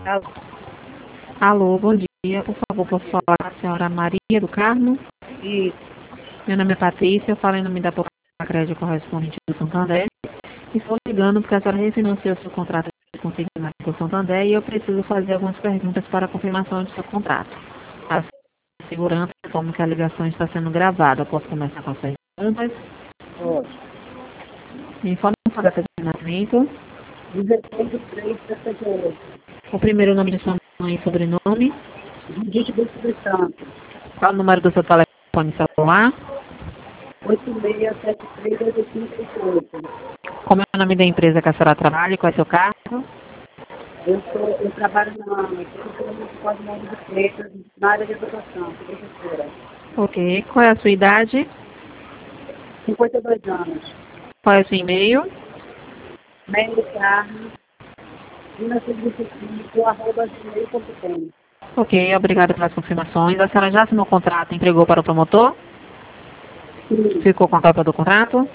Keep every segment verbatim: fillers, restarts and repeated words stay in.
Alô? Alô, bom dia. Por favor, posso falar com a senhora Maria do Carmo? Isso. Meu nome é Patrícia, eu falo em nome da Poupança Crédito Correspondente do Santander. Estou ligando porque a senhora refinanciou seu contrato de consignado com o Santander e eu preciso fazer algumas perguntas para a confirmação do seu contrato. A segurança, como que a ligação está sendo gravada. Posso começar com as perguntas? Pode. Me informe sua data de nascimento, dezesseis de três de sessenta e oito. o primeiro nome de sua mãe e sobrenome, Judite do Espírito Santo. qual o número do seu telefone celular, oito seis sete três oito cinco oito oito. como é o nome da empresa que a senhora trabalha e qual é o seu cargo? Eu, sou, eu trabalho na Prefeitura Municipal de Monte de Freitas, na área de educação, sou professora. Ok. Qual é a sua idade? cinquenta e dois anos. Qual é o seu e-mail? Melo Carlos, mil novecentos e vinte e cinco, arroba gmail ponto com. Ok, obrigada pelas confirmações. A senhora já assinou o contrato e entregou para o promotor? Sim, Ficou com a cópia do contrato?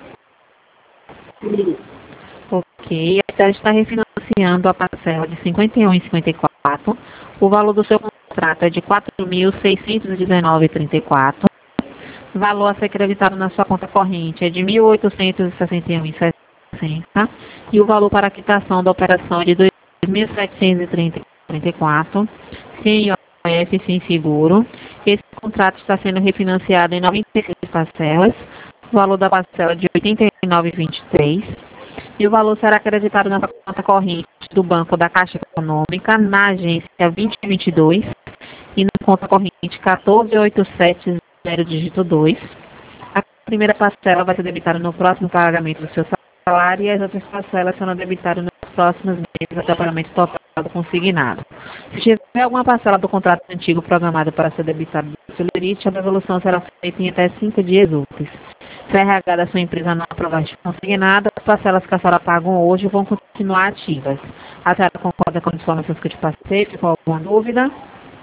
sim. Ok. A senhora está refinanciando a parcela de cinquenta e um e cinquenta e quatro. O valor do seu contrato é de quatro mil seiscentos e dezenove e trinta e quatro. O valor a ser creditado na sua conta corrente é de mil oitocentos e sessenta e um e sessenta. E o valor para a quitação da operação é de dois mil setecentos e trinta e quatro. Sem I O F, sem seguro. Esse contrato está sendo refinanciado em noventa e seis parcelas. O valor da parcela é de oitenta e nove vírgula vinte e três. E o valor será acreditado na conta corrente do Banco da Caixa Econômica, na agência vinte e vinte e dois e na conta corrente um quatro oito sete zero dígito dois. A primeira parcela vai ser debitada no próximo pagamento do seu salário e as outras parcelas serão debitadas nos próximos meses até o pagamento total do consignado. Se tiver alguma parcela do contrato antigo programada para ser debitada do seu limite, a devolução será feita em até cinco dias úteis. Se a R H da sua empresa não aprovar este consignado, as parcelas que a senhora pagam hoje vão continuar ativas. A senhora concorda com as informações que eu te passei? Ficou alguma dúvida?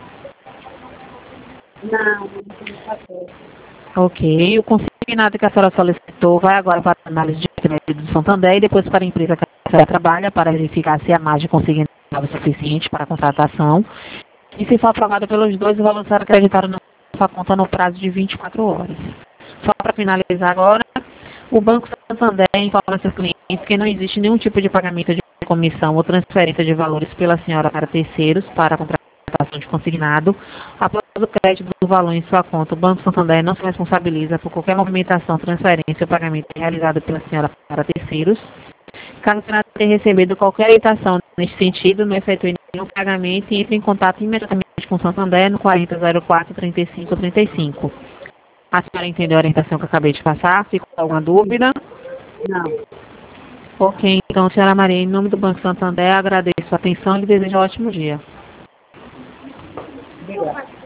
Não, não tem passou. Ok. O consignado que a senhora solicitou vai agora para a análise de crédito do Santander e depois para a empresa que a senhora trabalha para verificar se a margem consignada é suficiente para a contratação. E se for aprovado pelos dois, o valor será acreditado na sua conta no prazo de vinte e quatro horas. Só para finalizar agora, o Banco Santander informa a seus clientes que não existe nenhum tipo de pagamento de comissão ou transferência de valores pela senhora para terceiros para a contratação de consignado. Após o crédito do valor em sua conta, o Banco Santander não se responsabiliza por qualquer movimentação, transferência ou pagamento realizado pela senhora para terceiros. Caso a senhora tenha recebido qualquer orientação nesse sentido, não efetue nenhum pagamento e entre em contato imediatamente com o Santander no quarenta zero quatro trinta e cinco trinta e cinco. A senhora entendeu a orientação que eu acabei de passar? Ficou alguma dúvida? Não. Ok, então, senhora Maria, em nome do Banco Santander, agradeço a atenção e lhe desejo um ótimo dia. Obrigada.